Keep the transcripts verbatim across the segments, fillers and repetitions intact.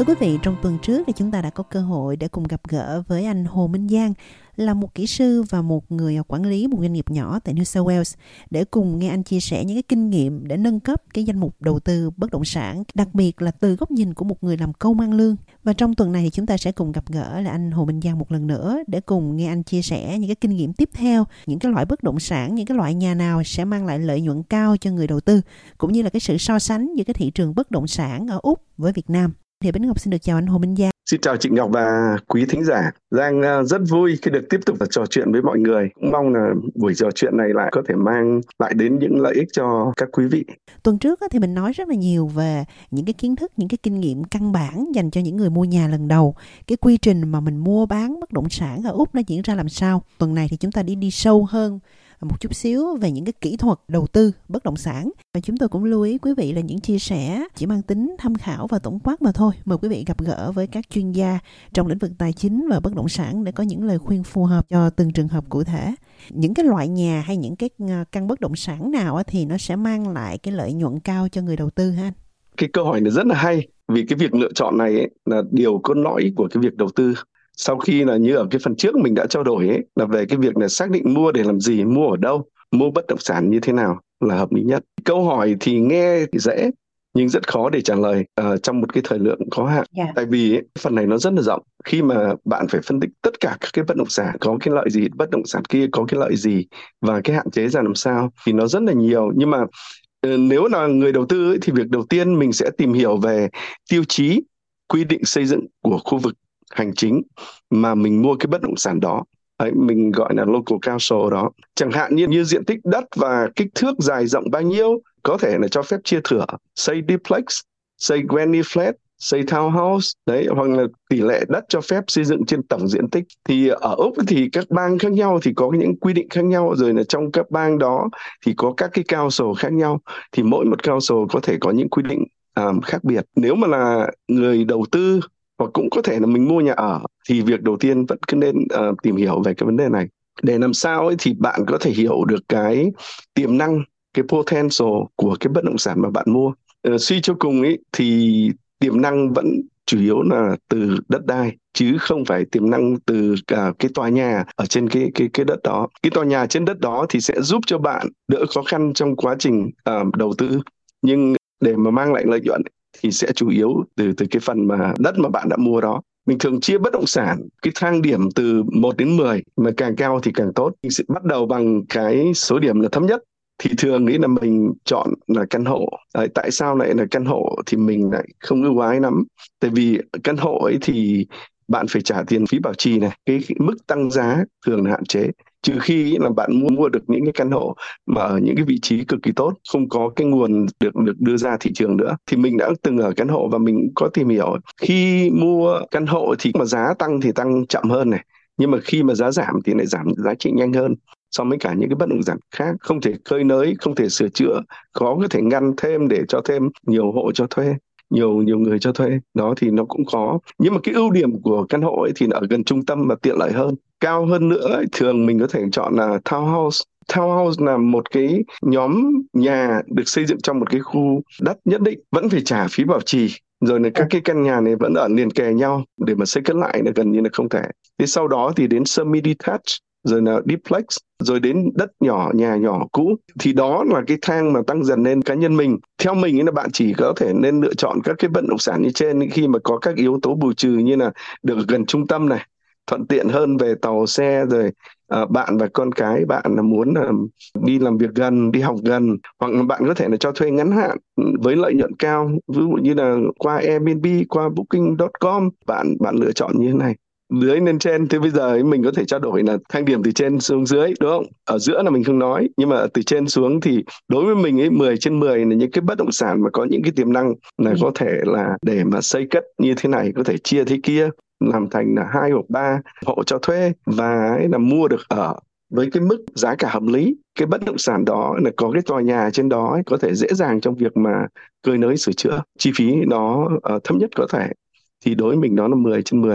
Thưa quý vị, trong tuần trước thì chúng ta đã có cơ hội để cùng gặp gỡ với anh Hồ Minh Giang, là một kỹ sư và một người quản lý một doanh nghiệp nhỏ tại New South Wales, để cùng nghe anh chia sẻ những cái kinh nghiệm để nâng cấp cái danh mục đầu tư bất động sản, đặc biệt là từ góc nhìn của một người làm công ăn lương. Và trong tuần này thì chúng ta sẽ cùng gặp gỡ là anh Hồ Minh Giang một lần nữa để cùng nghe anh chia sẻ những cái kinh nghiệm tiếp theo, những cái loại bất động sản, những cái loại nhà nào sẽ mang lại lợi nhuận cao cho người đầu tư, cũng như là cái sự so sánh giữa cái thị trường bất động sản ở Úc với Việt Nam. Thì Bính Ngọc xin được chào anh Hồ Minh Giang. Xin chào chị Ngọc và quý thính giả. Giang rất vui khi được tiếp tục trò chuyện với mọi người. Cũng mong là buổi trò chuyện này lại có thể mang lại đến những lợi ích cho các quý vị. Tuần trước thì mình nói rất là nhiều về những cái kiến thức, những cái kinh nghiệm căn bản dành cho những người mua nhà lần đầu. Cái quy trình mà mình mua bán bất động sản ở Úc nó diễn ra làm sao. Tuần này thì chúng ta đi đi sâu hơn một chút xíu về những cái kỹ thuật đầu tư bất động sản. Và chúng tôi cũng lưu ý quý vị là những chia sẻ chỉ mang tính tham khảo và tổng quát mà thôi. Mời quý vị gặp gỡ với các chuyên gia trong lĩnh vực tài chính và bất động sản để có những lời khuyên phù hợp cho từng trường hợp cụ thể. Những cái loại nhà hay những cái căn bất động sản nào thì nó sẽ mang lại cái lợi nhuận cao cho người đầu tư ha anh? Cái câu hỏi này rất là hay, vì cái việc lựa chọn này ấy, là điều cốt lõi của cái việc đầu tư. Sau khi là như ở cái phần trước mình đã trao đổi ấy, là về cái việc là xác định mua để làm gì, mua ở đâu, mua bất động sản như thế nào là hợp lý nhất. Câu hỏi thì nghe thì dễ nhưng rất khó để trả lời uh, trong một cái thời lượng có hạn. Yeah. Tại vì ấy, phần này nó rất là rộng. Khi mà bạn phải phân tích tất cả các cái bất động sản có cái lợi gì, bất động sản kia có cái lợi gì và cái hạn chế ra làm sao thì nó rất là nhiều. Nhưng mà uh, nếu là người đầu tư ấy, thì việc đầu tiên mình sẽ tìm hiểu về tiêu chí quy định xây dựng của khu vực hành chính mà mình mua cái bất động sản đó. Đấy, mình gọi là local council đó. Chẳng hạn như, như diện tích đất và kích thước dài rộng bao nhiêu, có thể là cho phép chia thửa, xây duplex, xây granny flat, xây townhouse, đấy, hoặc là tỷ lệ đất cho phép xây dựng trên tổng diện tích. Thì ở Úc thì các bang khác nhau thì có những quy định khác nhau, rồi là trong các bang đó thì có các cái council khác nhau, thì mỗi một council có thể có những quy định um, khác biệt. Nếu mà là người đầu tư hoặc cũng có thể là mình mua nhà ở thì việc đầu tiên vẫn cứ nên uh, tìm hiểu về cái vấn đề này. Để làm sao ấy thì bạn có thể hiểu được cái tiềm năng, cái potential của cái bất động sản mà bạn mua. Uh, suy cho cùng ấy thì tiềm năng vẫn chủ yếu là từ đất đai, chứ không phải tiềm năng từ cả cái tòa nhà ở trên cái cái cái đất đó. Cái tòa nhà trên đất đó thì sẽ giúp cho bạn đỡ khó khăn trong quá trình uh, đầu tư, nhưng để mà mang lại lợi nhuận thì sẽ chủ yếu từ từ cái phần mà đất mà bạn đã mua đó. Mình thường chia bất động sản cái thang điểm từ một đến mười, mà càng cao thì càng tốt. Mình sẽ bắt đầu bằng cái số điểm là thấp nhất. Thì thường nghĩ là mình chọn là căn hộ. Đấy, tại sao lại là căn hộ thì mình lại không ưu ái lắm. Tại vì căn hộ ấy thì bạn phải trả tiền phí bảo trì này, cái, cái mức tăng giá thường là hạn chế. Trừ khi là bạn mua mua được những cái căn hộ mà ở những cái vị trí cực kỳ tốt, không có cái nguồn được được đưa ra thị trường nữa. Thì mình đã từng ở căn hộ và mình có tìm hiểu. Khi mua căn hộ thì mà giá tăng thì tăng chậm hơn này, nhưng mà khi mà giá giảm thì lại giảm giá trị nhanh hơn so với cả những cái bất động sản khác. Không thể cơi nới, không thể sửa chữa, khó có thể ngăn thêm để cho thêm nhiều hộ cho thuê, nhiều nhiều người cho thuê đó thì nó cũng khó. Nhưng mà cái ưu điểm của căn hộ ấy thì ở gần trung tâm và tiện lợi hơn. Cao hơn nữa ấy, thường mình có thể chọn là townhouse. Townhouse là một cái nhóm nhà được xây dựng trong một cái khu đất nhất định, vẫn phải trả phí bảo trì, rồi là các cái căn nhà này vẫn ở liền kề nhau, để mà xây cất lại là gần như là không thể. Thế sau đó thì đến semi detached, rồi là duplex, rồi đến đất nhỏ, nhà nhỏ cũ. Thì đó là cái thang mà tăng dần lên. Cá nhân mình, theo mình là bạn chỉ có thể nên lựa chọn các cái bất động sản như trên khi mà có các yếu tố bù trừ, như là được gần trung tâm này, thuận tiện hơn về tàu xe, rồi à, bạn và con cái bạn là muốn là đi làm việc gần, đi học gần, hoặc là bạn có thể là cho thuê ngắn hạn với lợi nhuận cao, ví dụ như là qua Airbnb, qua booking chấm com. Bạn bạn lựa chọn như thế này, dưới lên trên. Thế bây giờ ấy, mình có thể trao đổi là thang điểm từ trên xuống dưới, đúng không? Ở giữa là mình không nói, nhưng mà từ trên xuống thì đối với mình ấy, mười trên mười là những cái bất động sản mà có những cái tiềm năng là ừ. có thể là để mà xây cất như thế này, có thể chia thế kia, làm thành là hai hoặc ba hộ cho thuê, và ấy là mua được ở với cái mức giá cả hợp lý. Cái bất động sản đó là có cái tòa nhà trên đó ấy, có thể dễ dàng trong việc mà cơi nới sửa chữa, chi phí nó uh, thấp nhất có thể. Thì đối với mình đó là mười trên mười.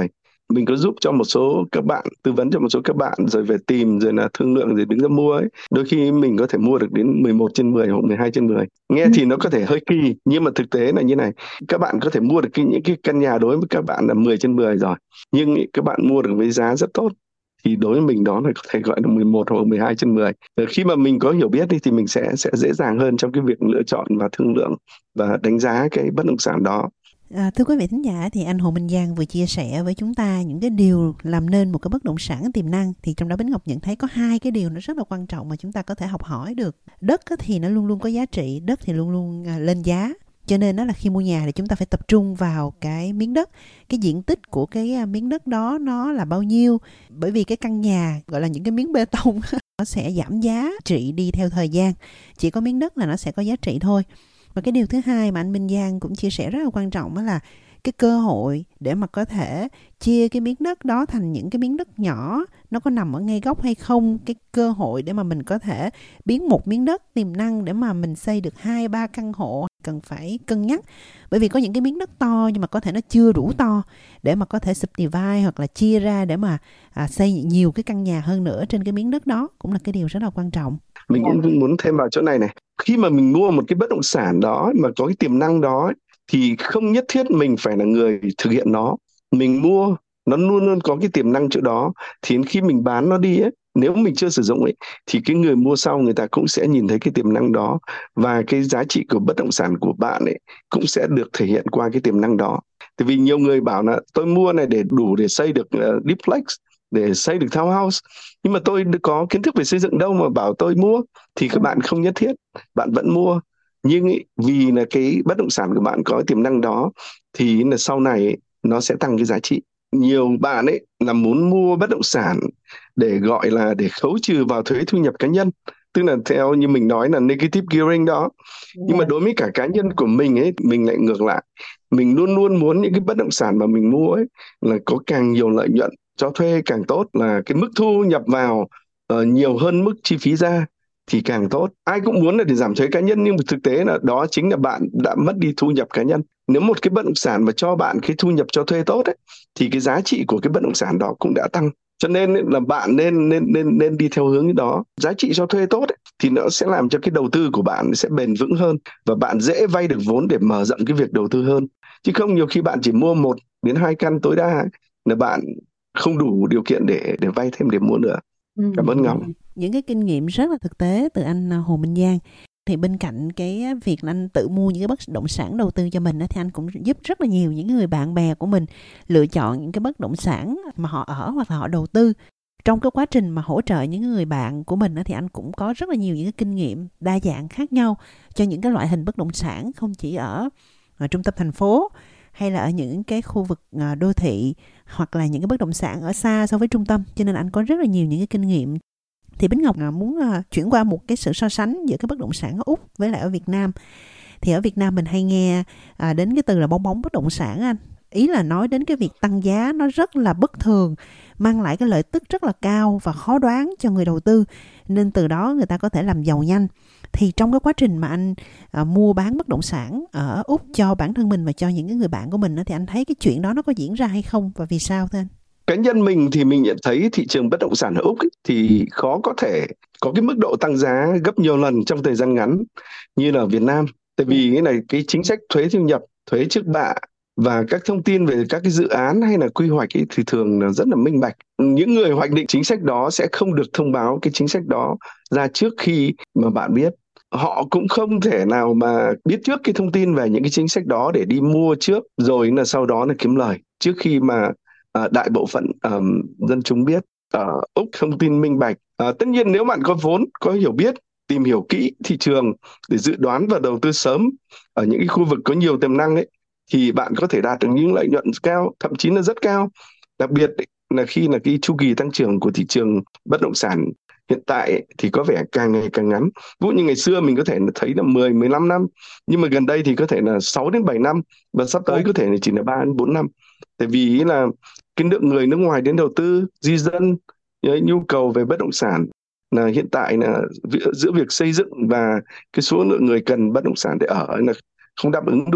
mình có giúp cho một số các bạn, tư vấn cho một số các bạn rồi về tìm rồi là thương lượng rồi đứng ra mua ấy. Đôi khi mình có thể mua được đến mười một trên mười hoặc mười hai trên mười. Nghe thì nó có thể hơi kỳ, nhưng mà thực tế là như này. Các bạn có thể mua được cái, những cái căn nhà đối với các bạn là mười trên mười rồi. Nhưng ý, các bạn mua được với giá rất tốt. Thì đối với mình đó là có thể gọi là mười một hoặc mười hai trên mười. Rồi khi mà mình có hiểu biết đi thì mình sẽ sẽ dễ dàng hơn trong cái việc lựa chọn và thương lượng và đánh giá cái bất động sản đó. À, thưa quý vị thính giả, thì anh Hồ Minh Giang vừa chia sẻ với chúng ta những cái điều làm nên một cái bất động sản tiềm năng. Thì trong đó Bính Ngọc nhận thấy có hai cái điều nó rất là quan trọng mà chúng ta có thể học hỏi được. Đất thì nó luôn luôn có giá trị, đất thì luôn luôn lên giá. Cho nên đó là khi mua nhà thì chúng ta phải tập trung vào cái miếng đất, cái diện tích của cái miếng đất đó nó là bao nhiêu. Bởi vì cái căn nhà gọi là những cái miếng bê tông nó sẽ giảm giá trị đi theo thời gian. Chỉ có miếng đất là nó sẽ có giá trị thôi. Và cái điều thứ hai mà anh Minh Giang cũng chia sẻ rất là quan trọng đó là cái cơ hội để mà có thể chia cái miếng đất đó thành những cái miếng đất nhỏ, nó có nằm ở ngay góc hay không, cái cơ hội để mà mình có thể biến một miếng đất tiềm năng để mà mình xây được hai ba căn hộ cần phải cân nhắc. Bởi vì có những cái miếng đất to nhưng mà có thể nó chưa đủ to để mà có thể subdivide hoặc là chia ra để mà à, xây nhiều cái căn nhà hơn nữa trên cái miếng đất đó, cũng là cái điều rất là quan trọng. Mình cũng muốn thêm vào chỗ này này. Khi mà mình mua một cái bất động sản đó mà có cái tiềm năng đó thì không nhất thiết mình phải là người thực hiện nó. Mình mua, nó luôn luôn có cái tiềm năng chỗ đó. Thì khi mình bán nó đi ấy, nếu mình chưa sử dụng ấy, thì cái người mua sau người ta cũng sẽ nhìn thấy cái tiềm năng đó. Và cái giá trị của bất động sản của bạn ấy cũng sẽ được thể hiện qua cái tiềm năng đó. Tại vì nhiều người bảo là tôi mua này để đủ để xây được uh, duplex, để xây được townhouse, nhưng mà tôi có kiến thức về xây dựng đâu mà bảo tôi mua. Thì các bạn không nhất thiết, bạn vẫn mua. Nhưng ý, vì là cái bất động sản của bạn có tiềm năng đó thì là sau này ý, nó sẽ tăng cái giá trị. Nhiều bạn ấy là muốn mua bất động sản để gọi là để khấu trừ vào thuế thu nhập cá nhân, tức là theo như mình nói là negative gearing đó. Nhưng mà đối với cả cá nhân của mình ấy, mình lại ngược lại. Mình luôn luôn muốn những cái bất động sản mà mình mua ấy là có càng nhiều lợi nhuận cho thuê càng tốt, là cái mức thu nhập vào uh, nhiều hơn mức chi phí ra thì càng tốt. Ai cũng muốn là để giảm thuế cá nhân, nhưng mà thực tế là đó chính là bạn đã mất đi thu nhập cá nhân. Nếu một cái bất động sản mà cho bạn cái thu nhập cho thuê tốt ấy, thì cái giá trị của cái bất động sản đó cũng đã tăng. Cho nên ấy, là bạn nên nên nên nên đi theo hướng đó. Giá trị cho thuê tốt ấy, thì nó sẽ làm cho cái đầu tư của bạn sẽ bền vững hơn và bạn dễ vay được vốn để mở rộng cái việc đầu tư hơn. Chứ không nhiều khi bạn chỉ mua một đến hai căn tối đa ấy, là bạn không đủ điều kiện để để vay thêm để mua nữa. Cảm ơn Ngọc. Những cái kinh nghiệm rất là thực tế từ anh Hồ Minh Giang. Thì bên cạnh cái việc là anh tự mua những cái bất động sản đầu tư cho mình thì anh cũng giúp rất là nhiều những người bạn bè của mình lựa chọn những cái bất động sản mà họ ở hoặc là họ đầu tư. Trong cái quá trình mà hỗ trợ những người bạn của mình thì anh cũng có rất là nhiều những cái kinh nghiệm đa dạng khác nhau cho những cái loại hình bất động sản, không chỉ ở, ở trung tâm thành phố hay là ở những cái khu vực đô thị hoặc là những cái bất động sản ở xa so với trung tâm. Cho nên anh có rất là nhiều những cái kinh nghiệm. Thì Bính Ngọc muốn chuyển qua một cái sự so sánh giữa cái bất động sản ở Úc với lại ở Việt Nam. Thì ở Việt Nam mình hay nghe đến cái từ là bong bóng bất động sản anh. Ý là nói đến cái việc tăng giá nó rất là bất thường, mang lại cái lợi tức rất là cao và khó đoán cho người đầu tư. Nên từ đó người ta có thể làm giàu nhanh. Thì trong cái quá trình mà anh à, mua bán bất động sản ở Úc cho bản thân mình và cho những cái người bạn của mình thì anh thấy cái chuyện đó nó có diễn ra hay không và vì sao thưa anh? Cá nhân mình thì mình nhận thấy thị trường bất động sản ở Úc ấy, thì khó có thể có cái mức độ tăng giá gấp nhiều lần trong thời gian ngắn như là ở Việt Nam. Tại vì cái này cái chính sách thuế thu nhập, thuế trước bạ và các thông tin về các cái dự án hay là quy hoạch ấy, thì thường là rất là minh bạch. Những người hoạch định chính sách đó sẽ không được thông báo cái chính sách đó ra trước khi mà bạn biết. Họ cũng không thể nào mà biết trước cái thông tin về những cái chính sách đó để đi mua trước rồi là sau đó là kiếm lời trước khi mà À, đại bộ phận um, dân chúng biết. Ở Úc thông tin minh bạch. À, tất nhiên nếu bạn có vốn, có hiểu biết, tìm hiểu kỹ thị trường để dự đoán và đầu tư sớm ở những cái khu vực có nhiều tiềm năng ấy, thì bạn có thể đạt được những lợi nhuận cao, thậm chí là rất cao. Đặc biệt ấy, là khi là cái chu kỳ tăng trưởng của thị trường bất động sản hiện tại ấy, thì có vẻ càng ngày càng ngắn. Ví dụ như ngày xưa mình có thể thấy là mười, mười lăm năm, nhưng mà gần đây thì có thể là sáu đến bảy năm và sắp tới có thể là chỉ là ba đến bốn năm. Tại vì là cái lượng người nước ngoài đến đầu tư, di dân, nhu cầu về bất động sản là hiện tại là giữa việc xây dựng và cái số lượng người cần bất động sản để ở là không đáp ứng đủ.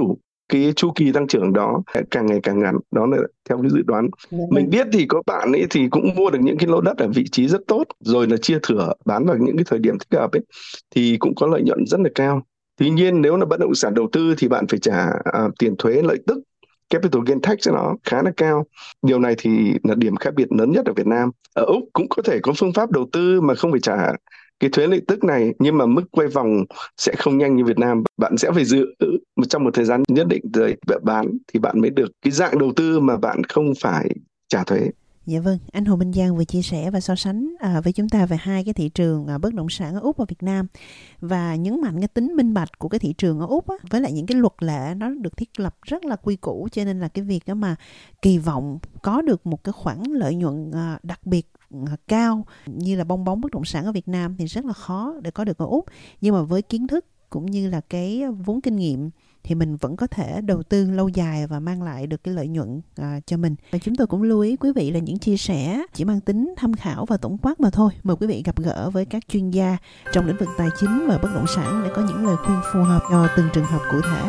cái chu kỳ tăng trưởng đó càng ngày càng ngắn. Đó là theo cái dự đoán. Dạ Mình vâng. biết thì có bạn ấy thì cũng mua được những cái lô đất ở vị trí rất tốt, rồi là chia thửa bán vào những cái thời điểm thích hợp ấy, thì cũng có lợi nhuận rất là cao. Tuy nhiên nếu là bất động sản đầu tư thì bạn phải trả à, tiền thuế lợi tức, capital gain tax cho nó khá là cao. Điều này thì là điểm khác biệt lớn nhất ở Việt Nam. Ở Úc cũng có thể có phương pháp đầu tư mà không phải trả cái thuế lợi tức này, nhưng mà mức quay vòng sẽ không nhanh như Việt Nam. Bạn sẽ phải giữ trong một thời gian nhất định rồi bán thì bạn mới được cái dạng đầu tư mà bạn không phải trả thuế. Dạ vâng, anh Hồ Minh Giang vừa chia sẻ và so sánh à, với chúng ta về hai cái thị trường à, bất động sản ở Úc và Việt Nam, và nhấn mạnh cái tính minh bạch của cái thị trường ở Úc á, với lại những cái luật lệ nó được thiết lập rất là quy củ, cho nên là cái việc đó mà kỳ vọng có được một cái khoản lợi nhuận à, đặc biệt à, cao như là bong bóng bất động sản ở Việt Nam thì rất là khó để có được ở Úc. Nhưng mà với kiến thức cũng như là cái vốn kinh nghiệm thì mình vẫn có thể đầu tư lâu dài và mang lại được cái lợi nhuận à, cho mình. Và chúng tôi cũng lưu ý quý vị là những chia sẻ chỉ mang tính tham khảo và tổng quát mà thôi. Mời quý vị gặp gỡ với các chuyên gia trong lĩnh vực tài chính và bất động sản để có những lời khuyên phù hợp cho từng trường hợp cụ thể.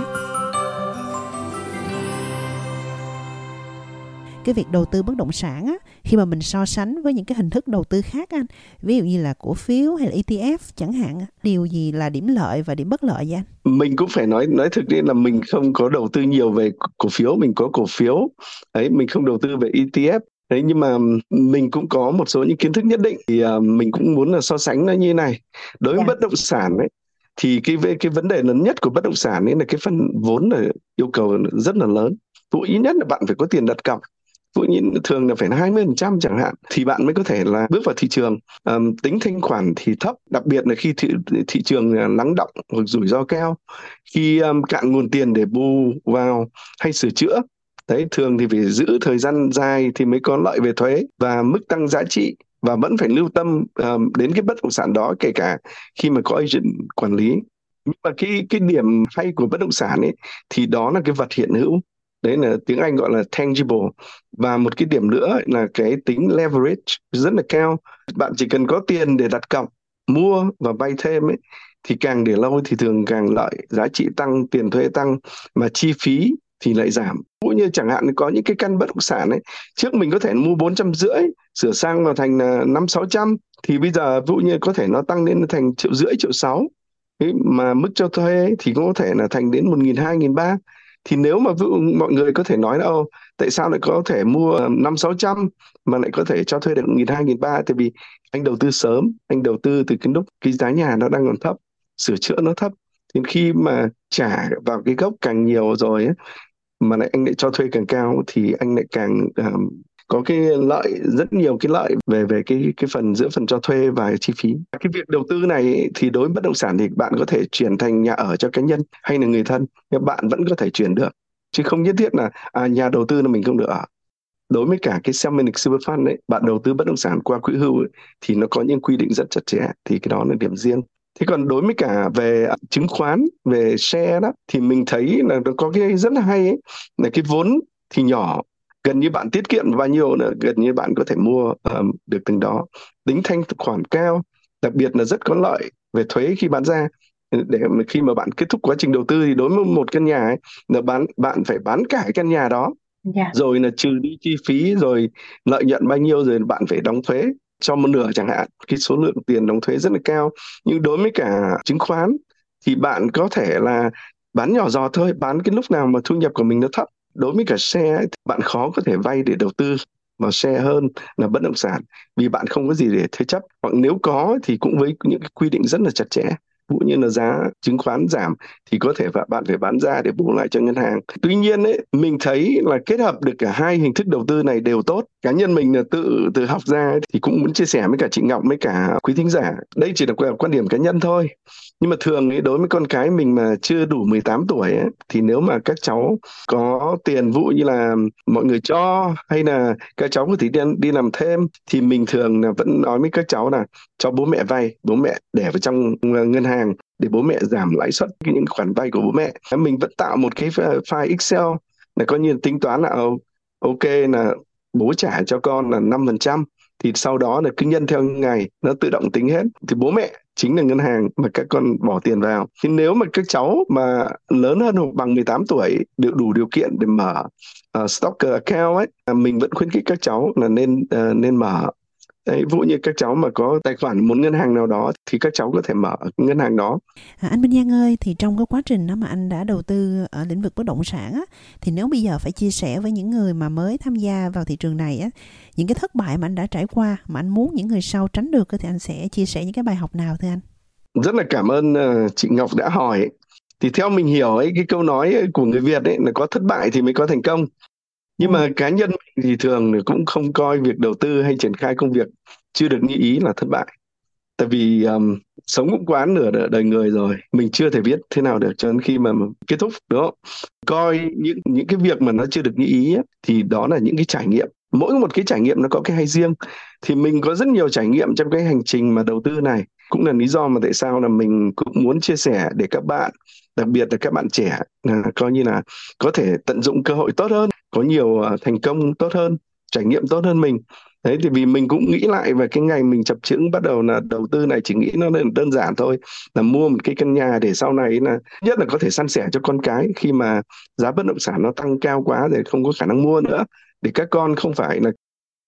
Cái việc đầu tư bất động sản á, khi mà mình so sánh với những cái hình thức đầu tư khác anh, ví dụ như là cổ phiếu hay là e tê ép chẳng hạn, điều gì là điểm lợi và điểm bất lợi vậy anh? Mình cũng phải nói nói thực đi là mình không có đầu tư nhiều về cổ phiếu, mình có cổ phiếu ấy, mình không đầu tư về e tê ép. Đấy, nhưng mà mình cũng có một số những kiến thức nhất định thì uh, mình cũng muốn là so sánh nó như này. Đối với Dạ. bất động sản ấy thì cái cái vấn đề lớn nhất của bất động sản ấy là cái phần vốn là yêu cầu rất là lớn. Vụ ý nhất là bạn phải có tiền đặt cọc. Vụ như thường là phải hai mươi phần trăm chẳng hạn thì bạn mới có thể là bước vào thị trường. Um, tính thanh khoản thì thấp, đặc biệt là khi thị, thị trường lắng động hoặc rủi ro cao, khi um, cạn nguồn tiền để bù vào hay sửa chữa. Đấy, thường thì phải giữ thời gian dài thì mới có lợi về thuế và mức tăng giá trị, và vẫn phải lưu tâm um, đến cái bất động sản đó kể cả khi mà có agent quản lý. Nhưng mà cái cái điểm hay của bất động sản ấy thì đó là cái vật hiện hữu. Đấy là tiếng Anh gọi là tangible. Và một cái điểm nữa là cái tính leverage rất là cao. Bạn chỉ cần có tiền để đặt cọc, mua và vay thêm ấy, thì càng để lâu thì thường càng lợi, giá trị tăng, tiền thuê tăng, mà chi phí thì lại giảm. Cũng như chẳng hạn có những cái căn bất động sản ấy, trước mình có thể mua bốn trăm rưỡi, sửa sang vào thành năm sáu trăm, thì bây giờ ví dụ như có thể nó tăng lên thành triệu rưỡi, triệu sáu. Thế mà mức cho thuê thì cũng có thể là thành đến một nghìn, hai nghìn ba. Thì nếu mà mọi người có thể nói là ô, tại sao lại có thể mua năm sáu trăm mà lại có thể cho thuê được một nghìn, hai nghìn ba? Tại vì anh đầu tư sớm, anh đầu tư từ cái lúc cái giá nhà nó đang còn thấp, sửa chữa nó thấp. Thì khi mà trả vào cái gốc càng nhiều rồi ấy, mà lại anh lại cho thuê càng cao thì anh lại càng um, có cái lợi, rất nhiều cái lợi về về cái cái phần giữa phần cho thuê và chi phí. Cái việc đầu tư này ấy, thì đối với bất động sản thì bạn có thể chuyển thành nhà ở cho cá nhân hay là người thân, nhưng bạn vẫn có thể chuyển được, chứ không nhất thiết là à, nhà đầu tư là mình không được ở. Đối với cả cái self-managed super fund ấy, bạn đầu tư bất động sản qua quỹ hưu ấy, thì nó có những quy định rất chặt chẽ, thì cái đó là điểm riêng. Thế còn đối với cả về chứng khoán, về share đó, thì mình thấy là nó có cái rất là hay ấy, là cái vốn thì nhỏ, gần như bạn tiết kiệm bao nhiêu nữa, gần như bạn có thể mua um, được từng đó. Tính thanh khoản cao, đặc biệt là rất có lợi về thuế khi bán ra. Để mà khi mà bạn kết thúc quá trình đầu tư thì đối với một căn nhà ấy, là bán bạn phải bán cả cái căn nhà đó. Yeah. Rồi là trừ đi chi phí, rồi lợi nhuận bao nhiêu, rồi bạn phải đóng thuế cho một nửa chẳng hạn. Cái số lượng tiền đóng thuế rất là cao. Nhưng đối với cả chứng khoán thì bạn có thể là bán nhỏ giọt thôi, bán cái lúc nào mà thu nhập của mình nó thấp. Đối với cả share ấy, thì bạn khó có thể vay để đầu tư vào share hơn là bất động sản, vì bạn không có gì để thế chấp, hoặc nếu có thì cũng với những cái quy định rất là chặt chẽ. Ví dụ như là giá chứng khoán giảm thì có thể bạn phải bán ra để bù lại cho ngân hàng. Tuy nhiên ấy, mình thấy là kết hợp được cả hai hình thức đầu tư này đều tốt. Cá nhân mình là tự từ học ra ấy, thì cũng muốn chia sẻ với cả chị Ngọc, với cả quý thính giả. Đây chỉ là quan điểm cá nhân thôi. Nhưng mà thường ấy, đối với con cái mình mà chưa đủ mười tám tuổi ấy, thì nếu mà các cháu có tiền, vụ như là mọi người cho, hay là các cháu có thể đi, đi làm thêm, thì mình thường là vẫn nói với các cháu là cho bố mẹ vay, bố mẹ để vào trong ngân hàng để bố mẹ giảm lãi suất những khoản vay của bố mẹ. Mình vẫn tạo một cái file Excel là coi như tính toán là ok là bố trả cho con là năm phần trăm, thì sau đó là cứ nhân theo ngày nó tự động tính hết, thì bố mẹ chính là ngân hàng mà các con bỏ tiền vào. Thì nếu mà các cháu mà lớn hơn hoặc bằng mười tám tuổi đều đủ điều kiện để mở uh, Stocker account ấy, à, mình vẫn khuyến khích các cháu là nên uh, nên mở. Đấy, ví dụ như các cháu mà có tài khoản một ngân hàng nào đó thì các cháu có thể mở ngân hàng đó. À, anh Minh Giang ơi, thì trong cái quá trình đó mà anh đã đầu tư ở lĩnh vực bất động sản á, thì nếu bây giờ phải chia sẻ với những người mà mới tham gia vào thị trường này á, những cái thất bại mà anh đã trải qua mà anh muốn những người sau tránh được thì anh sẽ chia sẻ những cái bài học nào thưa anh? Rất là cảm ơn uh, chị Ngọc đã hỏi. Thì theo mình hiểu ấy, cái câu nói của người Việt ấy là có thất bại thì mới có thành công. Nhưng Ừ. mà cá nhân mình thì thường cũng không coi việc đầu tư hay triển khai công việc chưa được như ý là thất bại. Tại vì um, sống cũng quá nửa đời đời người rồi, mình chưa thể biết thế nào được cho đến khi mà kết thúc, đúng không? Coi những những cái việc mà nó chưa được như ý ấy, thì đó là những cái trải nghiệm. Mỗi một cái trải nghiệm nó có cái hay riêng. Thì mình có rất nhiều trải nghiệm trong cái hành trình mà đầu tư này. Cũng là lý do mà tại sao là mình cũng muốn chia sẻ để các bạn, đặc biệt là các bạn trẻ, là coi như là có thể tận dụng cơ hội tốt hơn, có nhiều uh, thành công tốt hơn, trải nghiệm tốt hơn mình. Đấy thì vì mình cũng nghĩ lại về cái ngày mình chập chững bắt đầu là đầu tư này, chỉ nghĩ nó đơn đơn giản thôi, là mua một cái căn nhà để sau này là nhất là có thể san sẻ cho con cái khi mà giá bất động sản nó tăng cao quá để không có khả năng mua nữa, để các con không phải là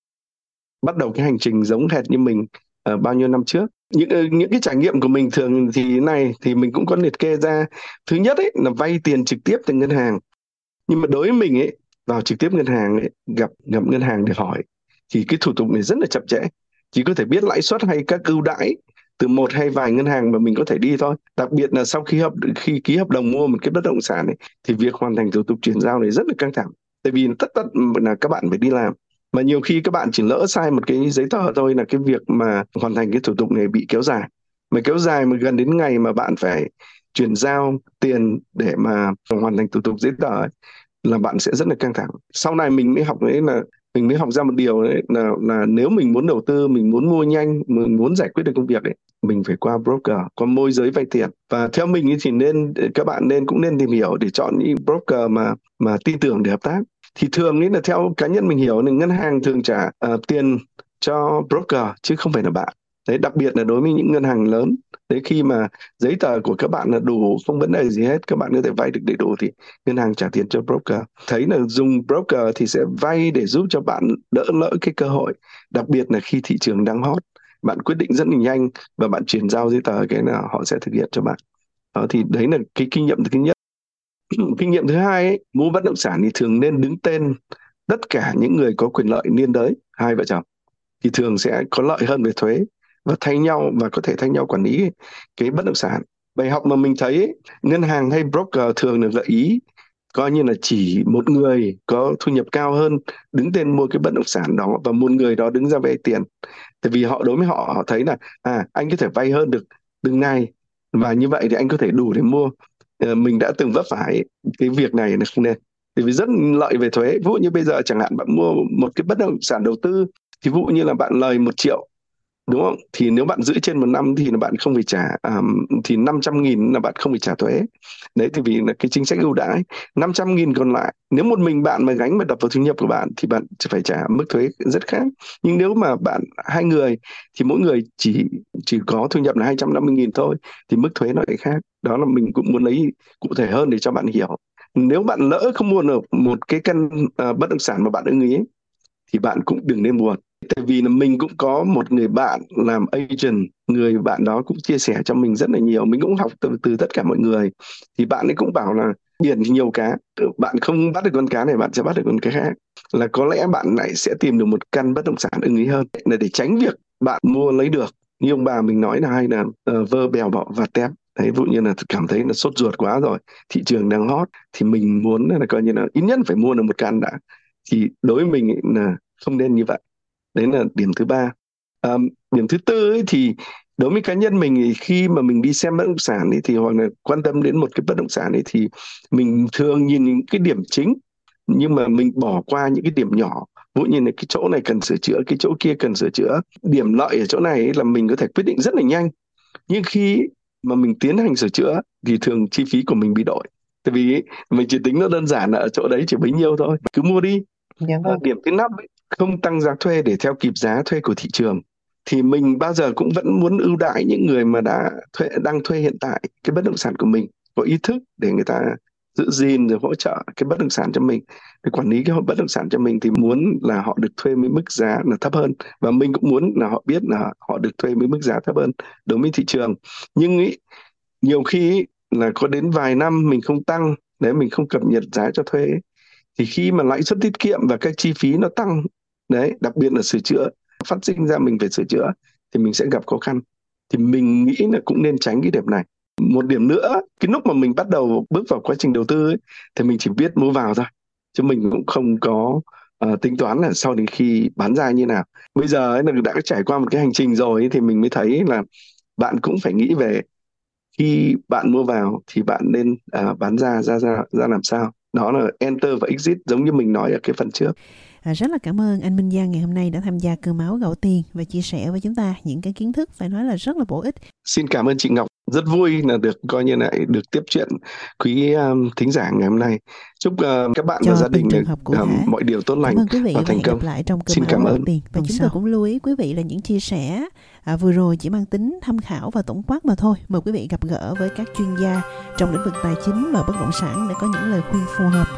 bắt đầu cái hành trình giống hệt như mình ở bao nhiêu năm trước. Những ờ, những cái trải nghiệm của mình thường thì thế này, thì mình cũng có liệt kê ra. Thứ nhất ấy là vay tiền trực tiếp từ ngân hàng. Nhưng mà đối với mình ấy, vào trực tiếp ngân hàng ấy, gặp gặp ngân hàng để hỏi thì cái thủ tục này rất là chậm trễ. Chỉ có thể biết lãi suất hay các ưu đãi từ một hay vài ngân hàng mà mình có thể đi thôi. Đặc biệt là sau khi hợp khi ký hợp đồng mua một cái bất động sản ấy, thì việc hoàn thành thủ tục chuyển giao này rất là căng thẳng. Tại vì tất tất là các bạn phải đi làm, mà nhiều khi các bạn chỉ lỡ sai một cái giấy tờ thôi là cái việc mà hoàn thành cái thủ tục này bị kéo dài. Mà kéo dài mà gần đến ngày mà bạn phải chuyển giao tiền để mà hoàn thành thủ tục giấy tờ ấy, là bạn sẽ rất là căng thẳng. Sau này mình mới học đấy là mình mới học ra một điều đấy là là nếu mình muốn đầu tư, mình muốn mua nhanh, mình muốn giải quyết được công việc ấy, mình phải qua broker, qua môi giới vay tiền. Và theo mình ấy thì nên các bạn nên cũng nên tìm hiểu để chọn những broker mà mà tin tưởng để hợp tác. Thì thường ấy là theo cá nhân mình hiểu là ngân hàng thường trả uh, tiền cho broker chứ không phải là bạn. Đấy, đặc biệt là đối với những ngân hàng lớn. Đấy, khi mà giấy tờ của các bạn là đủ, không vấn đề gì hết, các bạn có thể vay được đầy đủ thì ngân hàng trả tiền cho broker. Thấy là dùng broker thì sẽ vay để giúp cho bạn đỡ lỡ cái cơ hội, đặc biệt là khi thị trường đang hot, bạn quyết định rất là nhanh và bạn chuyển giao giấy tờ cái nào họ sẽ thực hiện cho bạn. Đó, thì đấy là cái kinh nghiệm thứ nhất. Kinh nghiệm thứ hai ấy, mua bất động sản thì thường nên đứng tên tất cả những người có quyền lợi liên đới, hai vợ chồng, thì thường sẽ có lợi hơn về thuế và thay nhau và có thể thay nhau quản lý cái bất động sản. Bài học mà mình thấy ấy, ngân hàng hay broker thường là gợi ý coi như là chỉ một người có thu nhập cao hơn đứng tên mua cái bất động sản đó và một người đó đứng ra vay tiền. Tại vì họ, đối với họ, họ thấy là à anh có thể vay hơn được từng ngày và như vậy thì anh có thể đủ để mua. Ờ, mình đã từng vấp phải cái việc này là không nên. Tại vì rất lợi về thuế. Ví dụ như bây giờ chẳng hạn bạn mua một cái bất động sản đầu tư thì ví dụ như là bạn lời một triệu, đúng không? Thì nếu bạn giữ trên một năm thì là bạn không phải trả, à, thì năm trăm nghìn là bạn không phải trả thuế. Đấy, thì vì là cái chính sách ưu đãi. năm trăm nghìn còn lại, nếu một mình bạn mà gánh mà đập vào thu nhập của bạn thì bạn sẽ phải trả mức thuế rất khác. Nhưng nếu mà bạn hai người thì mỗi người chỉ chỉ có thu nhập là hai trăm năm mươi nghìn thôi thì mức thuế nó lại khác. Đó là mình cũng muốn lấy cụ thể hơn để cho bạn hiểu. Nếu bạn lỡ không mua được một cái căn uh, bất động sản mà bạn ưng ý thì bạn cũng đừng nên buồn. Tại vì là mình cũng có một người bạn làm agent, người bạn đó cũng chia sẻ cho mình rất là nhiều, mình cũng học từ, từ tất cả mọi người. Thì bạn ấy cũng bảo là biển thì nhiều cá, bạn không bắt được con cá này bạn sẽ bắt được con cá khác, là có lẽ bạn lại sẽ tìm được một căn bất động sản ưng ý hơn, là để tránh việc bạn mua lấy được như ông bà mình nói là hay là uh, vơ bèo bọ và tép. Đấy, ví dụ như là cảm thấy là sốt ruột quá rồi, thị trường đang hot thì mình muốn là coi như là ít nhất phải mua được một căn đã, thì đối với mình ấy là không nên như vậy. Đấy là điểm thứ ba. À, điểm thứ tư ấy thì đối với cá nhân mình thì khi mà mình đi xem bất động sản ấy, thì hoặc là quan tâm đến một cái bất động sản ấy, thì mình thường nhìn những cái điểm chính nhưng mà mình bỏ qua những cái điểm nhỏ. Ví dụ như là cái chỗ này cần sửa chữa, cái chỗ kia cần sửa chữa. Điểm lợi ở chỗ này ấy là mình có thể quyết định rất là nhanh, nhưng khi mà mình tiến hành sửa chữa thì thường chi phí của mình bị đổi. Tại vì ấy, mình chỉ tính nó đơn giản là ở chỗ đấy chỉ bấy nhiêu thôi, cứ mua đi. Dạ À, vâng. điểm thứ năm ấy, không tăng giá thuê để theo kịp giá thuê của thị trường. thì mình bao giờ cũng vẫn muốn ưu đãi những người mà đã thuê, đang thuê hiện tại cái bất động sản của mình, có ý thức để người ta giữ gìn rồi hỗ trợ cái bất động sản cho mình, để quản lý cái bất động sản cho mình, thì muốn là họ được thuê với mức giá là thấp hơn, và mình cũng muốn là họ biết là họ được thuê với mức giá thấp hơn đối với thị trường. Nhưng ý, nhiều khi ý, là có đến vài năm mình không tăng, đấy, mình không cập nhật giá cho thuê ấy, thì khi mà lãi suất tiết kiệm và các chi phí nó tăng, đấy, đặc biệt là sửa chữa phát sinh ra mình phải sửa chữa, thì mình sẽ gặp khó khăn. Thì mình nghĩ là cũng nên tránh cái điểm này. Một điểm nữa, cái lúc mà mình bắt đầu bước vào quá trình đầu tư ấy, thì mình chỉ biết mua vào thôi, chứ mình cũng không có uh, tính toán là sau đến khi bán ra như nào. Bây giờ ấy, là đã trải qua một cái hành trình rồi ấy, thì mình mới thấy là bạn cũng phải nghĩ về khi bạn mua vào thì bạn nên uh, bán ra ra ra ra làm sao. Đó là enter và exit, giống như mình nói ở cái phần trước. À, rất là cảm ơn anh Minh Giang ngày hôm nay đã tham gia Cơm Áo Gạo Tiền và chia sẻ với chúng ta những cái kiến thức phải nói là rất là bổ ích. Xin cảm ơn chị Ngọc, rất vui là được coi như lại được tiếp chuyện quý um, thính giả ngày hôm nay. Chúc uh, các bạn Cho và gia đình được um, mọi điều tốt lành cảm ơn quý vị và thành hẹn công. gặp lại trong Cơm Xin Áo cảm Gạo ơn. Tiền. Và chúng tôi cũng lưu ý quý vị là những chia sẻ à, vừa rồi chỉ mang tính tham khảo và tổng quát mà thôi. Mời quý vị gặp gỡ với các chuyên gia trong lĩnh vực tài chính và bất động sản để có những lời khuyên phù hợp.